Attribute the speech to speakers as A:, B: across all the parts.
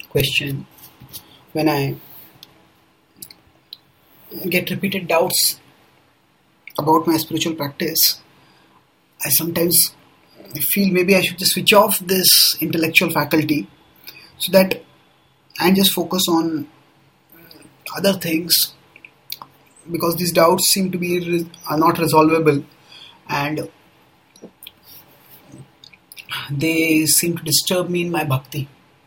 A: question. When I get repeated doubts about my spiritual practice, I sometimes feel maybe I should just switch off this intellectual faculty so that I just focus on other things, because these doubts seem to be are not resolvable, and they seem to disturb me in my bhakti.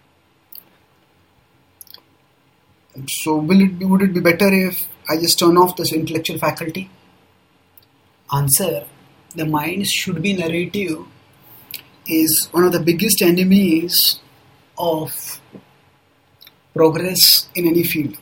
A: So would it be better if I just turn off this intellectual faculty? Answer: the mind should be narrative is one of the biggest enemies of progress in any field.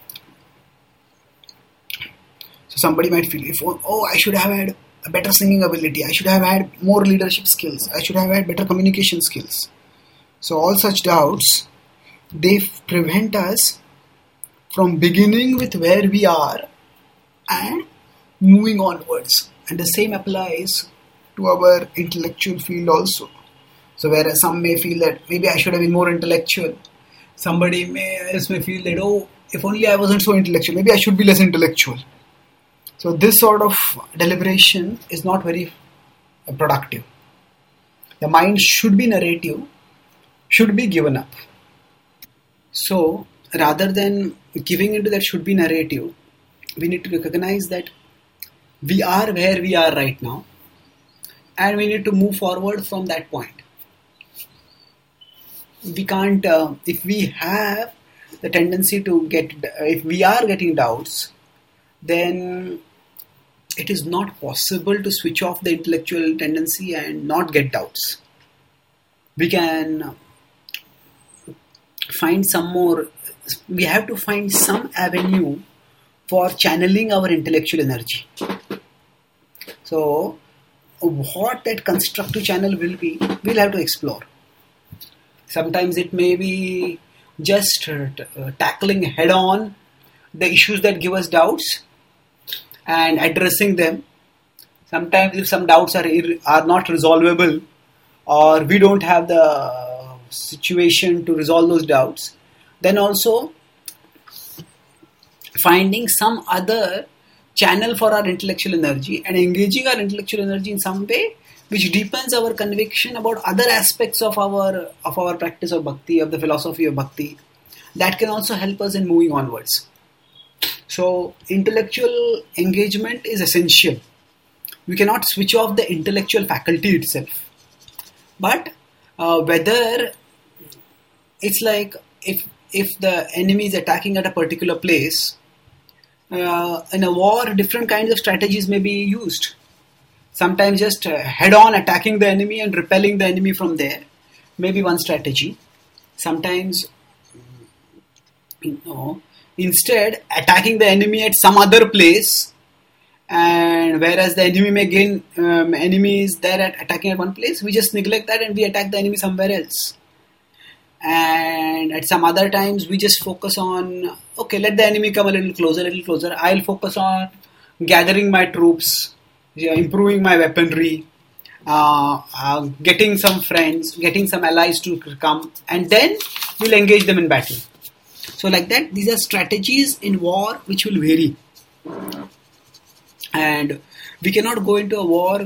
A: So somebody might feel, I should have had a better singing ability, I should have had more leadership skills, I should have had better communication skills. So all such doubts, they prevent us from beginning with where we are and moving onwards. And the same applies to our intellectual field also. So whereas some may feel that maybe I should have been more intellectual, somebody else may feel that, if only I wasn't so intellectual, maybe I should be less intellectual. So this sort of deliberation is not very productive. The mind should be narrative, should be given up. So rather than giving into that should be narrative, we need to recognize that we are where we are right now, and we need to move forward from that point. We can't, if we have the tendency to if we are getting doubts, then it is not possible to switch off the intellectual tendency and not get doubts. We can find we have to find some avenue for channeling our intellectual energy. So, what that constructive channel will be, we'll have to explore. Sometimes it may be just tackling head-on the issues that give us doubts and addressing them. Sometimes if some doubts are not resolvable, or we don't have the situation to resolve those doubts, then also finding some other channel for our intellectual energy and engaging our intellectual energy in some way which deepens our conviction about other aspects of our practice of bhakti, of the philosophy of bhakti, that can also help us in moving onwards. So intellectual engagement is essential. We cannot switch off the intellectual faculty itself. But whether it's like if the enemy is attacking at a particular place, in a war, different kinds of strategies may be used. Sometimes just head-on attacking the enemy and repelling the enemy from there may be one strategy. Sometimes, instead attacking the enemy at some other place, and whereas the enemy may gain, enemy is there attacking at one place, we just neglect that and we attack the enemy somewhere else. And at some other times we just focus on, let the enemy come a little closer. I'll focus on gathering my troops, improving my weaponry, getting some friends, getting some allies to come, and then we'll engage them in battle. So like that, these are strategies in war which will vary. And we cannot go into a war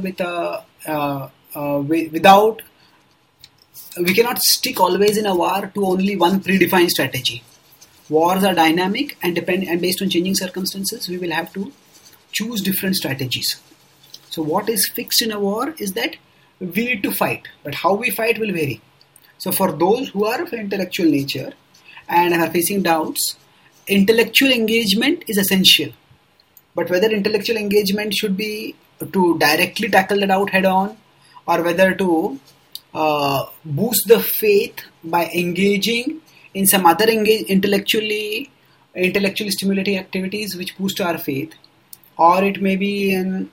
A: we cannot stick always in a war to only one predefined strategy. Wars are dynamic and based on changing circumstances, we will have to choose different strategies. So what is fixed in a war is that we need to fight, but how we fight will vary. So for those who are of intellectual nature and are facing doubts, intellectual engagement is essential. But whether intellectual engagement should be to directly tackle the doubt head on, or whether to boost the faith by engaging in some other intellectually stimulating activities which boost our faith, or it may be in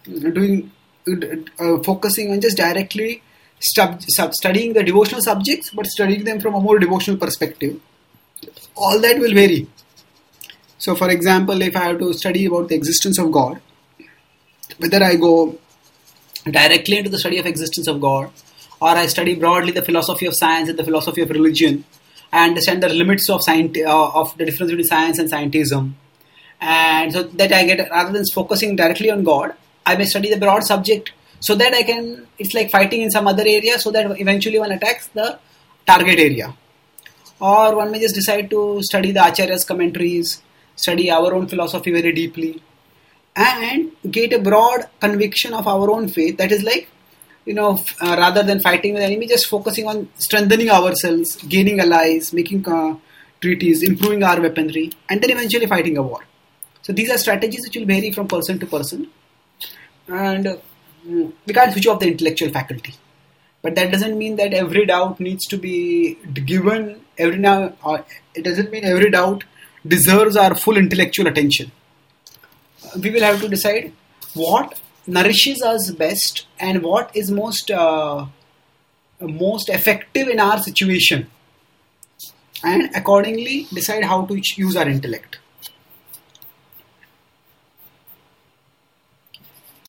A: focusing on just directly studying the devotional subjects, but studying them from a more devotional perspective. All that will vary. So for example, if I have to study about the existence of God, whether I go directly into the study of existence of God, or I study broadly the philosophy of science and the philosophy of religion,
B: I understand the limits of of the difference between science and scientism. And so that I get, rather than focusing directly on God, I may study the broad subject so that I can, it's like fighting in some other area so that eventually one attacks the target area. Or one may just decide to study the Acharya's commentaries, study our own philosophy very deeply, and get a broad conviction of our own faith. That is like, rather than fighting with the enemy, just focusing on strengthening ourselves, gaining allies, making treaties, improving our weaponry, and then eventually fighting a war. So these are strategies which will vary from person to person, and we can't switch off the intellectual faculty. But that doesn't mean that every doubt needs to be given every now. Or it doesn't mean every doubt deserves our full intellectual attention. We will have to decide what nourishes us best and what is most effective in our situation, and accordingly decide how to use our intellect.